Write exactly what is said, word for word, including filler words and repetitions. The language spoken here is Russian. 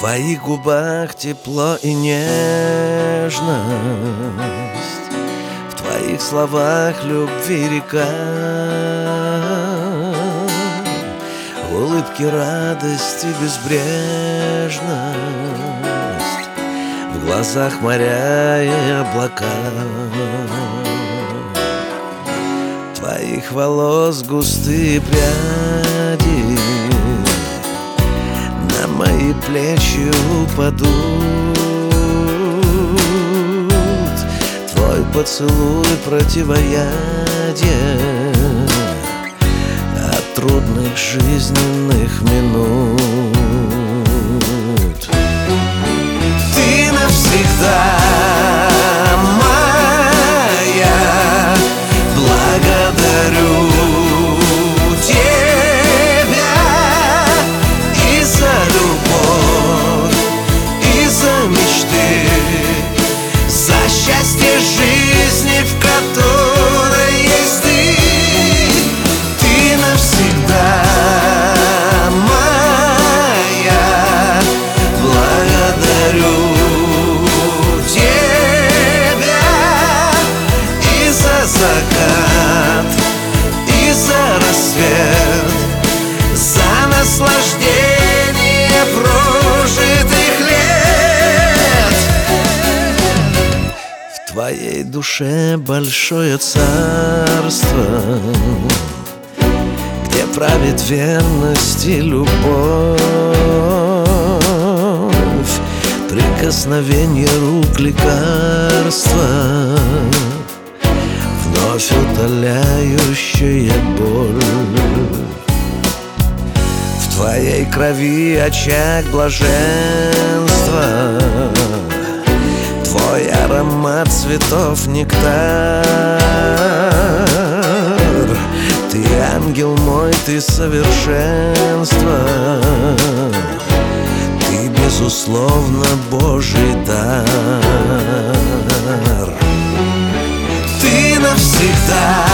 твоих губах тепло и нежность, в твоих словах любви река, в улыбке радость и безбрежность, в глазах моря и облака. Твоих волос густые пряди на мои плечи упадут. Твой поцелуй противоядие от трудных жизненных минут. Ты навсегда моя, благодарю тебя и за любовь, и за мечты, за счастье жизни, в которой есть ты. Ты навсегда моя, благодарю тебя и за закат, и за рассвет, за наслаждение прожитых лет. В твоей душе большое царство, где правит верность и любовь, прикосновение рук лекарства, вновь утоляющая боль. В твоей крови очаг блаженства, твой аромат цветов нектар. Ты ангел мой, ты совершенство, ты безусловно Божий дар. Ты навсегда